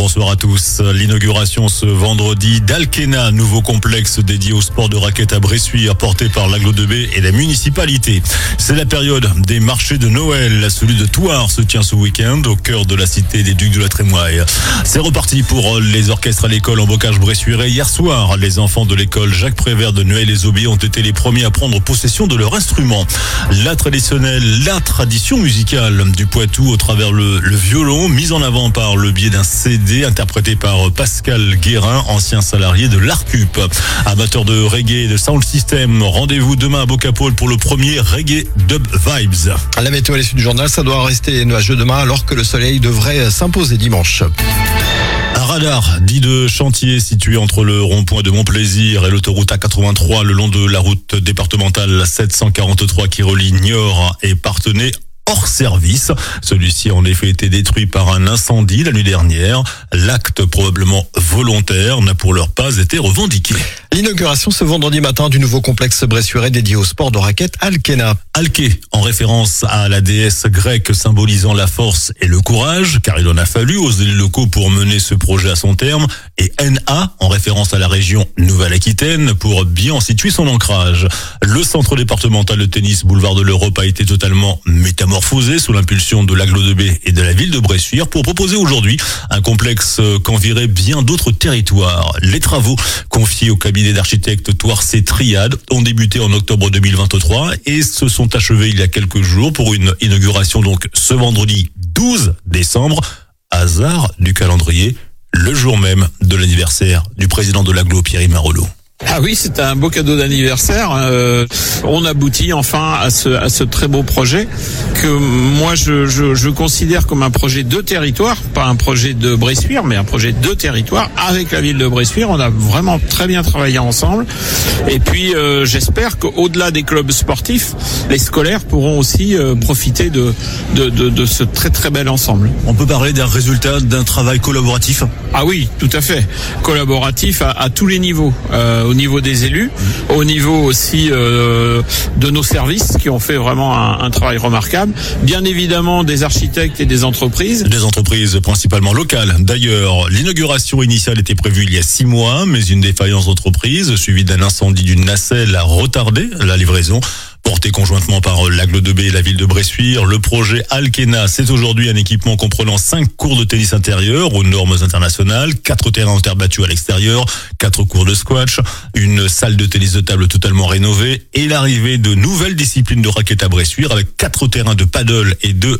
bonsoir à tous. L'inauguration ce vendredi d'Alkena, nouveau complexe dédié au sport de raquette à Bressuire, porté par l'Aglo 2B et la municipalité. C'est la période des marchés de Noël. Celui de Thouars se tient ce week-end au cœur de la cité des Ducs de la Trémoille. C'est reparti pour les orchestres à l'école en bocage bressuirais. Hier soir, les enfants de l'école Jacques Prévert de Noël-les-Aubiers ont été les premiers à prendre possession de leur instrument. La tradition musicale du Poitou au travers le violon, mise en avant par le biais d'un CD interprété par Pascal Guérin, ancien salarié de l'Arcup. Amateur de reggae et de sound system, rendez-vous demain à Bocapole pour le premier Reggae Dub Vibes. La météo à l'issue du journal, ça doit rester nuageux demain alors que le soleil devrait s'imposer dimanche. Un radar dit de chantier situé entre le rond-point de Montplaisir et l'autoroute A83 le long de la route départementale 743 qui relie Niort et Parthenay hors service. Celui-ci a en effet été détruit par un incendie la nuit dernière. L'acte probablement volontaire n'a pour l'heure pas été revendiqué. L'inauguration ce vendredi matin du nouveau complexe bressuirais dédié au sport de raquette Alkena. Alké, en référence à la déesse grecque symbolisant la force et le courage, car il en a fallu aux élus locaux pour mener ce projet à son terme, et NA, en référence à la région Nouvelle-Aquitaine, pour bien en situer son ancrage. Le centre départemental de tennis Boulevard de l'Europe a été totalement métamorphosé sous l'impulsion de l'Aglo 2B et de la ville de Bressuire pour proposer aujourd'hui un complexe qu'envierait bien d'autres territoires. Les travaux confiés au cabinet d'architectes Thouarsais Triade ont débuté en octobre 2023 et se sont achevés il y a quelques jours pour une inauguration donc ce vendredi 12 décembre. Hasard du calendrier, le jour même de l'anniversaire du président de l'Aglo, Pierre Marolo. Ah oui, c'est un beau cadeau d'anniversaire. On aboutit enfin à ce très beau projet que moi je considère comme un projet de territoire, pas un projet de Bressuire, mais un projet de territoire avec la ville de Bressuire. On a vraiment très bien travaillé ensemble. Et puis j'espère qu'au-delà des clubs sportifs, les scolaires pourront aussi profiter de ce très très bel ensemble. On peut parler d'un résultat d'un travail collaboratif. Ah oui, tout à fait. Collaboratif à tous les niveaux. Au niveau des élus, au niveau aussi de nos services qui ont fait vraiment un travail remarquable. Bien évidemment des architectes et des entreprises. Des entreprises principalement locales. D'ailleurs, l'inauguration initiale était prévue il y a 6 mois, mais une défaillance d'entreprise suivie d'un incendie d'une nacelle a retardé la livraison. Porté conjointement par l'Aglo 2B et la ville de Bressuire, le projet Alkena, c'est aujourd'hui un équipement comprenant 5 cours de tennis intérieur aux normes internationales, 4 terrains en terre battue à l'extérieur, 4 cours de squash, une salle de tennis de table totalement rénovée et l'arrivée de nouvelles disciplines de raquette à Bressuire avec 4 terrains de paddle et 2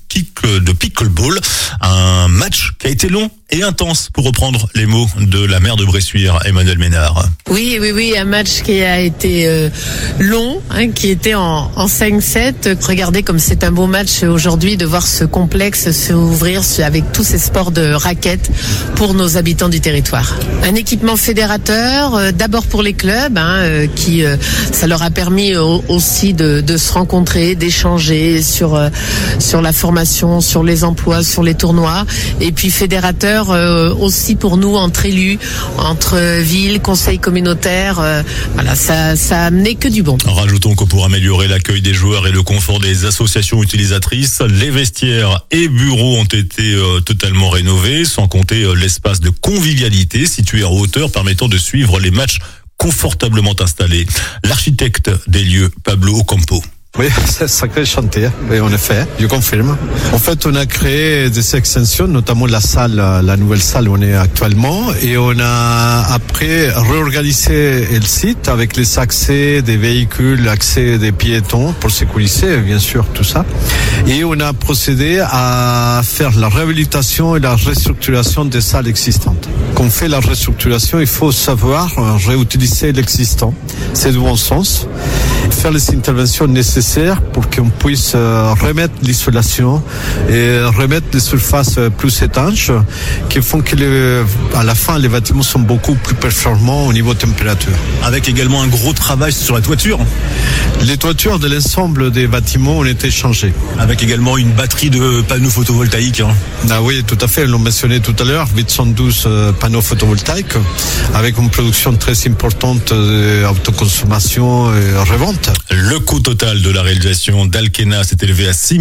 de pickleball. Un match qui a été long et intense pour reprendre les mots de la maire de Bressuire, Emmanuelle Ménard. Oui, un match qui a été long, qui était en 5-7. Regardez comme c'est un beau match aujourd'hui de voir ce complexe s'ouvrir avec tous ces sports de raquettes pour nos habitants du territoire. Un équipement fédérateur, d'abord pour les clubs, qui ça leur a permis aussi de se rencontrer, d'échanger sur la formation, sur les emplois, sur les tournois, et puis fédérateur aussi pour nous entre élus, entre villes, conseils communautaires. Voilà, ça a amené que du bon. Rajoutons que pour améliorer l'accueil des joueurs et le confort des associations utilisatrices, les vestiaires et bureaux ont été totalement rénovés, sans compter l'espace de convivialité situé en hauteur permettant de suivre les matchs confortablement installés. L'architecte des lieux, Pablo Ocampo. Oui, c'est un sacré chantier, oui, en effet, je confirme. En fait, on a créé des extensions, notamment la salle, la nouvelle salle où on est actuellement, et on a après réorganisé le site avec les accès des véhicules, l'accès des piétons pour sécuriser, bien sûr, tout ça. Et on a procédé à faire la réhabilitation et la restructuration des salles existantes. Quand on fait la restructuration, il faut savoir réutiliser l'existant. C'est du bon sens. Faire les interventions nécessaires pour qu'on puisse remettre l'isolation et remettre les surfaces plus étanches qui font que à la fin les bâtiments sont beaucoup plus performants au niveau température. Avec également un gros travail sur la toiture. Les toitures de l'ensemble des bâtiments ont été changées. Avec également une batterie de panneaux photovoltaïques. Ah oui, tout à fait, on l'a mentionné tout à l'heure, 812 panneaux photovoltaïques avec une production très importante d'autoconsommation et revente. Le coût total de la réalisation d'Alkena s'est élevé à 6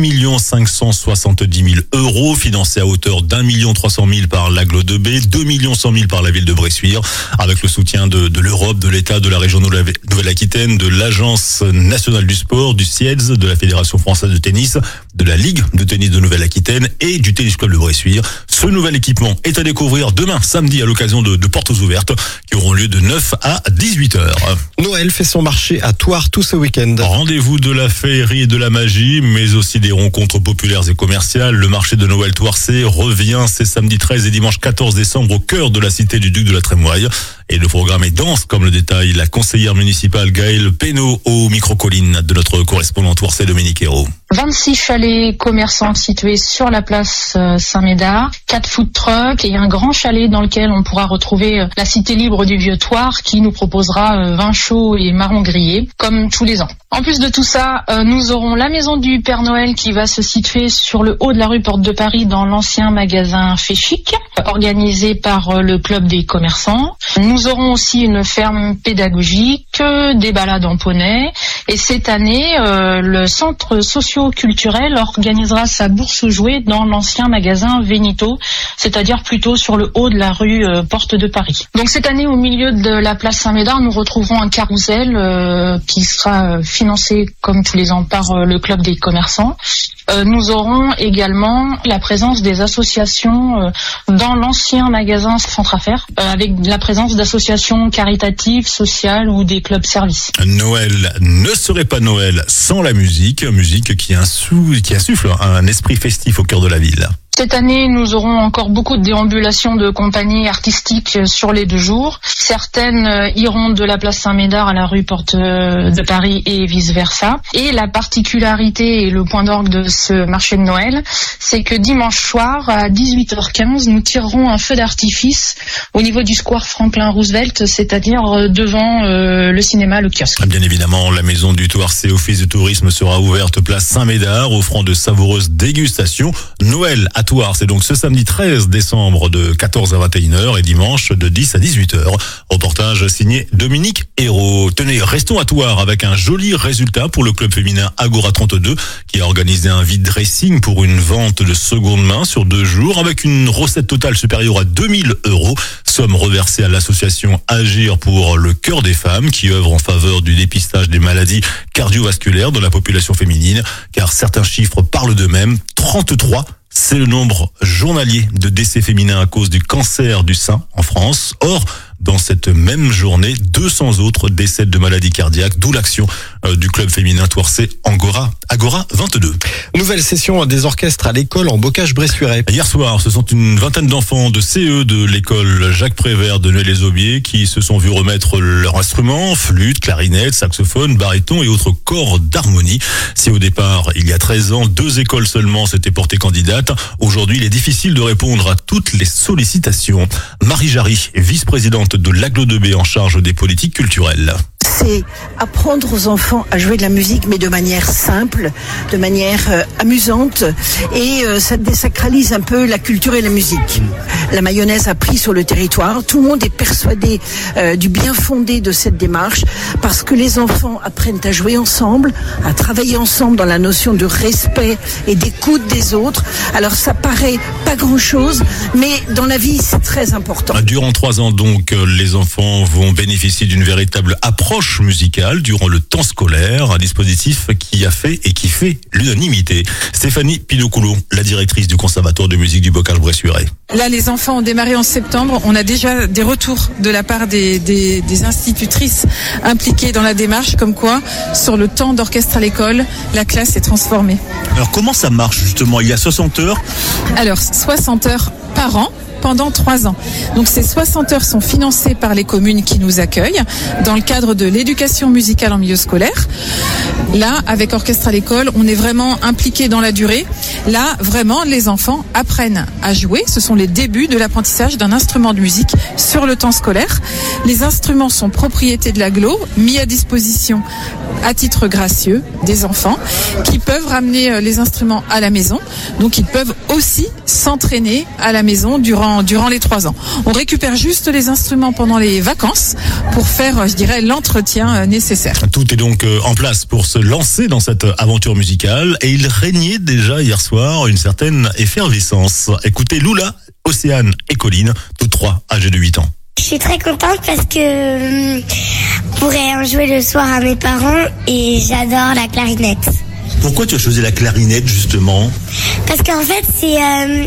570 000 €, financé à hauteur d'1 300 000 par l'Aglo 2B, 2 100 000 par la ville de Bressuire, avec le soutien de l'Europe, de l'État, de la région Nouvelle-Aquitaine, de l'Agence nationale du sport, du CIEDS, de la Fédération française de tennis, de la Ligue de tennis de Nouvelle-Aquitaine et du Tennis Club de Bressuire. Ce nouvel équipement est à découvrir demain, samedi, à l'occasion de portes ouvertes qui auront lieu de 9 à 18h. Noël fait son marché à Thouars tout ce week-end. Rendez-vous de la féerie et de la magie, mais aussi des rencontres populaires et commerciales. Le marché de Noël Thouarsais revient ces samedi 13 et dimanche 14 décembre au cœur de la cité du Duc de la Trémoille. Et le programme est dense, comme le détaille la conseillère municipale Gaëlle Pénaud au micro-colline de notre correspondant Thouarsais Dominique Hérault. 26 chalets commerçants situés sur la place Saint-Médard, 4 food trucks et un grand chalet dans lequel on pourra retrouver la cité libre du Vieux-Thouars qui nous proposera vin chaud et marron grillé comme tous les ans. En plus de tout ça, nous aurons la maison du Père Noël qui va se situer sur le haut de la rue Porte de Paris dans l'ancien magasin Fait Chic, organisé par le club des commerçants. Nous aurons aussi une ferme pédagogique, des balades en poney et cette année, le centre socio-culturel organisera sa bourse aux jouets dans l'ancien magasin Vénito, c'est-à-dire plutôt sur le haut de la rue Porte de Paris. Donc cette année, au milieu de la place Saint-Médard, nous retrouverons un carrousel qui sera financé comme tous les ans par le club des commerçants. Nous aurons également la présence des associations dans l'ancien magasin Centraffaires, avec la présence d'associations caritatives, sociales ou des clubs services. Noël ne serait pas Noël sans la musique qui insuffle un esprit festif au cœur de la ville. Cette année, nous aurons encore beaucoup de déambulations de compagnies artistiques sur les 2 jours. Certaines iront de la place Saint-Médard à la rue Porte de Paris et vice-versa. Et la particularité et le point d'orgue de ce marché de Noël, c'est que dimanche soir, à 18h15, nous tirerons un feu d'artifice au niveau du square Franklin Roosevelt, c'est-à-dire devant le cinéma, le kiosque. Bien évidemment, la maison du Thouarsais Office de tourisme sera ouverte place Saint-Médard, offrant de savoureuses dégustations. Noël à Thouars, c'est donc ce samedi 13 décembre de 14 à 21h et dimanche de 10 à 18h. Reportage signé Dominique Hérault. Tenez, restons à Thouars avec un joli résultat pour le club féminin Agora 32 qui a organisé un vide dressing pour une vente de seconde main sur 2 jours avec une recette totale supérieure à 2 000 €. Somme reversée à l'association Agir pour le cœur des femmes qui œuvre en faveur du dépistage des maladies cardiovasculaires dans la population féminine, car certains chiffres parlent d'eux-mêmes. 33, c'est le nombre journalier de décès féminins à cause du cancer du sein en France. Or, dans cette même journée, 200 autres décèdent de maladies cardiaques, d'où l'action du club féminin thouarsais Agora 22. Nouvelle session des orchestres à l'école en Bocage-Bressuire. Hier soir, ce sont une vingtaine d'enfants de CE de l'école Jacques Prévert de Noël-les-Aubiers qui se sont vus remettre leurs instruments, flûte, clarinette, saxophone, baryton et autres corps d'harmonie. Si au départ, il y a 13 ans, 2 écoles seulement s'étaient portées candidates, aujourd'hui, il est difficile de répondre à toutes les sollicitations. Marie Jarry, vice-présidente de l'Aglo 2B en charge des politiques culturelles. C'est apprendre aux enfants à jouer de la musique, mais de manière simple, de manière amusante, et ça désacralise un peu la culture et la musique. La mayonnaise a pris sur le territoire, tout le monde est persuadé du bien fondé de cette démarche, parce que les enfants apprennent à jouer ensemble, à travailler ensemble dans la notion de respect et d'écoute des autres. Alors ça paraît pas grand-chose, mais dans la vie c'est très important. Durant 3 ans donc, les enfants vont bénéficier d'une véritable approche musicale durant le temps scolaire, un dispositif qui a fait et qui fait l'unanimité. Stéphanie Pinocoulot, la directrice du Conservatoire de musique du Bocage-Bressuire. Là, les enfants ont démarré en septembre. On a déjà des retours de la part des institutrices impliquées dans la démarche, comme quoi, sur le temps d'orchestre à l'école, la classe est transformée. Alors, comment ça marche, justement? Il y a 60 heures? Alors, 60 heures par an. Pendant 3 ans. Donc ces 60 heures sont financées par les communes qui nous accueillent dans le cadre de l'éducation musicale en milieu scolaire. Là, avec Orchestre à l'école, on est vraiment impliqué dans la durée. Là, vraiment, les enfants apprennent à jouer. Ce sont les débuts de l'apprentissage d'un instrument de musique sur le temps scolaire. Les instruments sont propriété de l'Aglo, mis à disposition à titre gracieux des enfants qui peuvent ramener les instruments à la maison. Donc ils peuvent aussi s'entraîner à la maison durant durant les 3 ans. On récupère juste les instruments pendant les vacances pour faire, je dirais, l'entretien nécessaire. Tout est donc en place pour se lancer dans cette aventure musicale et il régnait déjà hier soir une certaine effervescence. Écoutez Lula, Océane et Colline, toutes 3 âgées de 8 ans. Je suis très contente parce que je pourrais en jouer le soir à mes parents et j'adore la clarinette. Pourquoi tu as choisi la clarinette justement? Parce qu'en fait c'est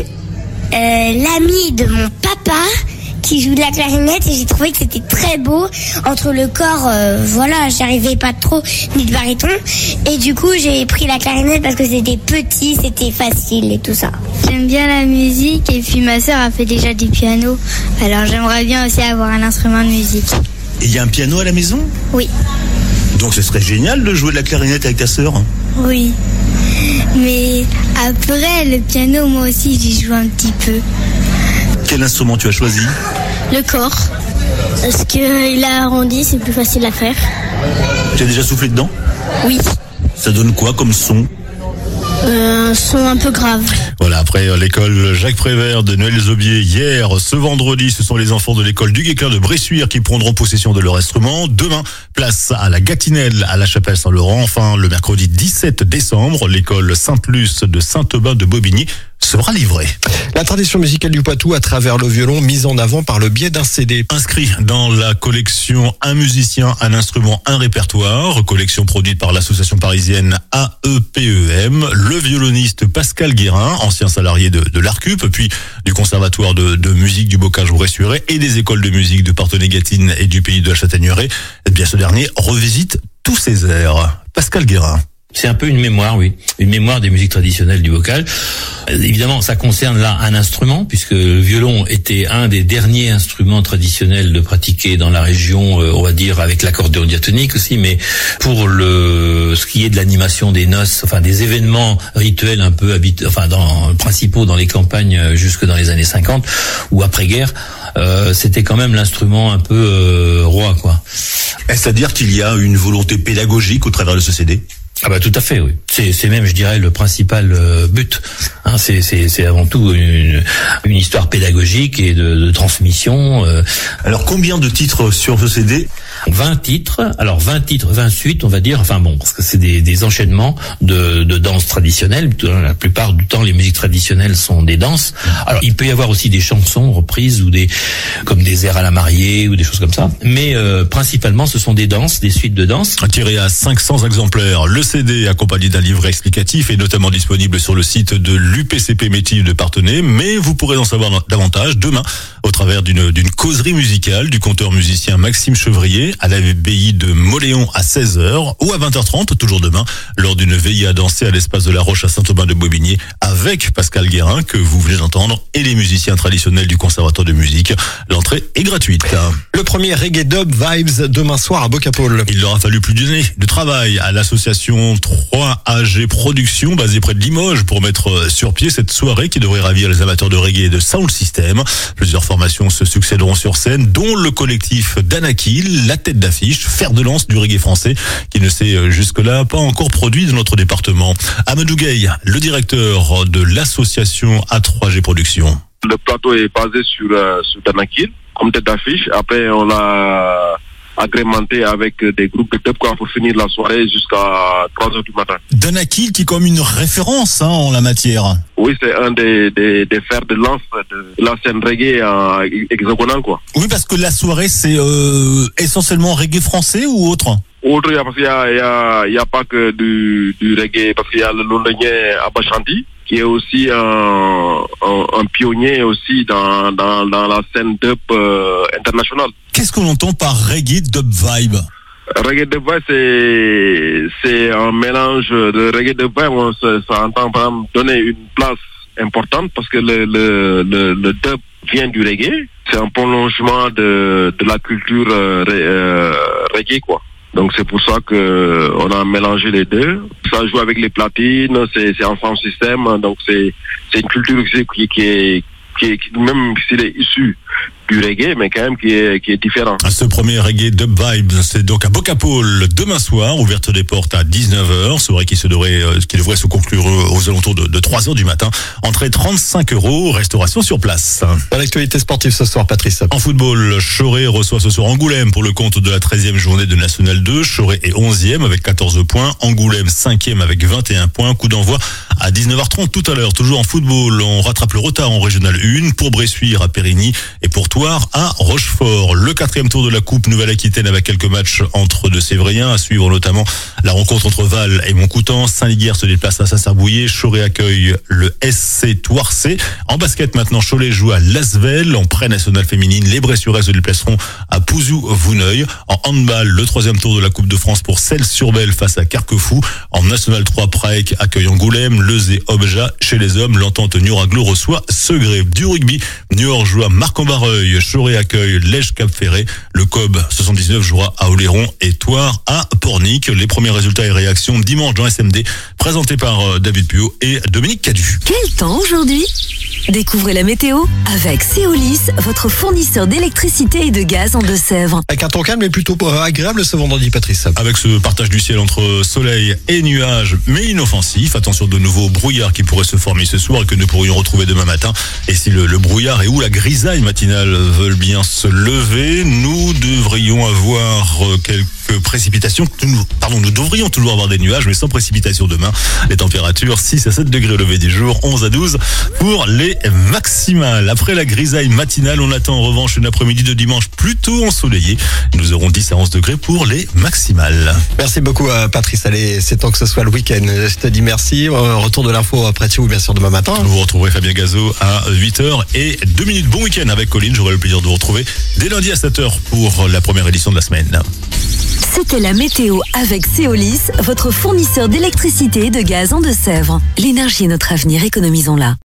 l'ami de mon papa qui joue de la clarinette et j'ai trouvé que c'était très beau entre le corps, j'y arrivais pas trop, ni de baryton, et du coup j'ai pris la clarinette parce que c'était petit, c'était facile et tout ça. J'aime bien la musique et puis ma sœur a fait déjà du piano, alors j'aimerais bien aussi avoir un instrument de musique. Et il y a un piano à la maison? Oui. Donc ce serait génial de jouer de la clarinette avec ta sœur? Oui. Mais après le piano, moi aussi j'y joue un petit peu. Quel instrument tu as choisi? Le corps. Parce qu'il a arrondi, c'est plus facile à faire. Tu as déjà soufflé dedans? Oui. Ça donne quoi comme son? Un son un peu grave. Voilà, après l'école Jacques Prévert de Noël Zobier hier, ce vendredi, ce sont les enfants de l'école du Guesclin de Bressuire qui prendront possession de leur instrument. Demain, place à la Gâtinelle à la Chapelle Saint-Laurent. Enfin, le mercredi 17 décembre, l'école Sainte-Luce de Saint-Aubin de Bobigny sera livrée. La tradition musicale du Poitou à travers le violon mise en avant par le biais d'un CD. Inscrit dans la collection Un musicien, un instrument, un répertoire, collection produite par l'association parisienne AEPEM, le violoniste Pascal Guérin, ancien salarié de l'Arcup, puis du conservatoire de musique du Bocage-Bressuire et des écoles de musique de Parthenay-Gâtine et du pays de la Châtaigneraie. Eh bien, ce dernier revisite tous ses airs. Pascal Guérin. C'est un peu une mémoire, oui. Une mémoire des musiques traditionnelles du Bocage. Évidemment, ça concerne là un instrument, puisque le violon était un des derniers instruments traditionnels de pratiquer dans la région, on va dire, avec l'accordéon diatonique aussi, mais pour ce qui est de l'animation des noces, enfin, des événements rituels un peu principaux dans les campagnes jusque dans les années 50 ou après-guerre, c'était quand même l'instrument un peu roi, quoi. Est-ce à dire qu'il y a une volonté pédagogique au travers de ce CD? Ah bah tout à fait, oui. C'est même, je dirais, le principal but. Hein, c'est avant tout une histoire pédagogique et de transmission. Alors combien de titres sur ce CD? 20 titres. Alors 20 titres, 20 suites, on va dire. Enfin bon, parce que c'est des enchaînements de danses traditionnelles. La plupart du temps, les musiques traditionnelles sont des danses. Alors il peut y avoir aussi des chansons reprises ou comme des airs à la mariée ou des choses comme ça. Mais principalement, ce sont des danses, des suites de danses. Tiré à 500 exemplaires. Le CD accompagné d'un livret explicatif est notamment disponible sur le site de l'UPCP Métis de Parthenay, mais vous pourrez en savoir davantage demain au travers d'une causerie musicale du conteur musicien Maxime Chevrier à l'abbaye de Moléon à 16h ou à 20h30, toujours demain, lors d'une veillée à danser à l'espace de la Roche à Saint-Aubin de Bobigny avec Pascal Guérin que vous venez d'entendre et les musiciens traditionnels du Conservatoire de musique. L'entrée est gratuite. Le premier Reggae Dub Vibes demain soir à Bocapole. Il leur a fallu plus d'une année de travail à l'association 3AG Productions basée près de Limoges pour mettre sur pied cette soirée qui devrait ravir les amateurs de reggae et de sound system. Plusieurs formations se succéderont sur scène, dont le collectif Danakil, la tête d'affiche, fer de lance du reggae français, qui ne s'est jusque-là pas encore produit dans notre département. Amadou Gueye, le directeur de l'association A3G Productions. Le plateau est basé sur Danakil, comme tête d'affiche. Après, on l'a agrémenté avec des groupes de dub pour finir la soirée jusqu'à 3h du matin. Danakil qui est comme une référence en la matière. Oui, c'est un des fers de lance de la scène reggae hexagonale, quoi. Oui, parce que la soirée, c'est essentiellement reggae français ou autre? Autre, parce qu'il y a pas que du reggae, parce qu'il y a le londonien Abba Shanti, qui est aussi un pionnier aussi dans la scène dub internationale. Qu'est-ce qu'on entend par reggae dub vibe? Reggae dub vibe, c'est un mélange de reggae dub vibe. Ça entend par exemple donner une place importante parce que le dub vient du reggae. C'est un prolongement de la culture reggae, quoi. Donc c'est pour ça que on a mélangé les deux. Ça joue avec les platines, c'est en sound system, donc c'est une culture qui est même s'il est issu du reggae, mais quand même qui est différent. Ce premier reggae Dub Vibe, c'est donc à Bocapole demain soir, ouverte des portes à 19h, soirée qui devrait se conclure aux alentours de 3h du matin. Entrée 35 €, restauration sur place. Dans l'actualité sportive ce soir, Patrice. En football, Choré reçoit ce soir Angoulême pour le compte de la 13e journée de National 2. Choré est 11e avec 14 points. Angoulême 5e avec 21 points. Coup d'envoi à 19h30 tout à l'heure. Toujours en football, on rattrape le retard en Régional 1 pour Bressuire à Périgny et pour Thouars à Rochefort. Le 4e tour de la Coupe Nouvelle-Aquitaine avec quelques matchs entre deux Sévriens. À suivre notamment la rencontre entre Val et Montcoutan. Saint-Liguière se déplace à Saint-Sarbouillet. Choré accueille le SC Thouarsais. En basket maintenant, Cholet joue à Lasvel. En pré-nationale féminine, les Bressurais se déplaceront à Pouzou-Vouneuil. En handball, le 3e tour de la Coupe de France pour Celles-sur-Belle face à Carquefou. En National 3, Praec accueille Angoulême. Lezé Obja. Chez les hommes, l'entente Niort-Aglo reçoit Segré. Du rugby, Niort joue à Marc-en-Barreuil. Choré accueille Lège-Cap-Ferré. Le COB 79 jouera à Oléron et Thouars à Pornic. Les premiers résultats et réactions dimanche dans SMD, présentés par David Puot et Dominique Cadu. Quel temps aujourd'hui ? Découvrez la météo avec Céolis, votre fournisseur d'électricité et de gaz en Deux-Sèvres. Avec un temps calme et plutôt agréable ce vendredi, Patrice. Avec ce partage du ciel entre soleil et nuages, mais inoffensif. Attention de nouveaux brouillards qui pourraient se former ce soir et que nous pourrions retrouver demain matin. Et si le brouillard et ou la grisaille matinale veulent bien se lever, nous devrions avoir quelques précipitations. Nous devrions toujours avoir des nuages, mais sans précipitation demain. Les températures 6 à 7 degrés au lever du jour, 11 à 12 pour les maximales. Après la grisaille matinale, on attend en revanche une après-midi de dimanche plutôt ensoleillée. Nous aurons 10 à 11 degrés pour les maximales. Merci beaucoup Patrice. Allez, c'est temps que ce soit le week-end. Je te dis merci. Retour de l'info après de vous, bien sûr, demain matin. Vous retrouverez Fabien Gazo à 8h02. Bon week-end avec Colline. J'aurai le plaisir de vous retrouver dès lundi à 7h pour la première édition de la semaine. C'était la météo avec Céolis, votre fournisseur d'électricité et de gaz en Deux-Sèvres. L'énergie est notre avenir, économisons-la.